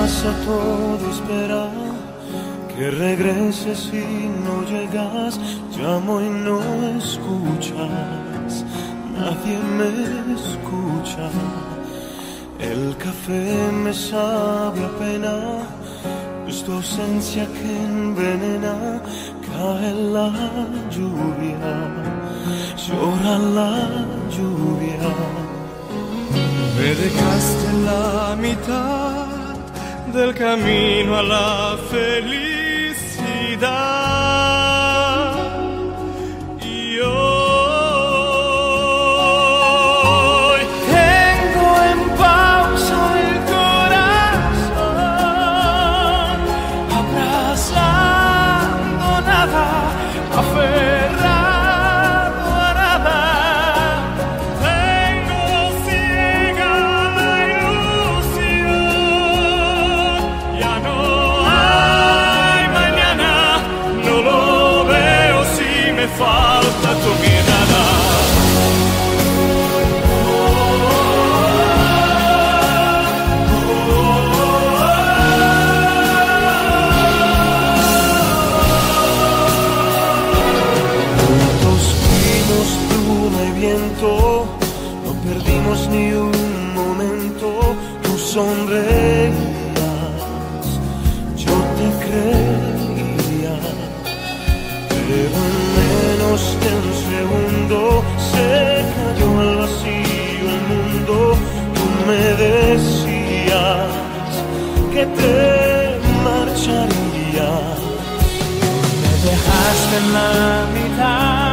casa todo espera que regreses y no llegas. Llamo y no escuchas, nadie me escucha. El café me sabe a pena, es tu ausencia que envenena. Cae la lluvia, llora la lluvia. Me dejaste en la mitad del camino a la felicidad. Y hoy tengo en pausa el corazón, abrazando nada, aferrado a nada. Tengo ciega la ilusión, ya no hay mañana, no lo veo si me falta tu mirada. Juntos fuimos pluma y viento, no perdimos ni un momento. Tú sonreías, yo te creía, pero en menos de un segundo se cayó al vacío el mundo. Tú me decías que te marcharías, me dejaste en la mitad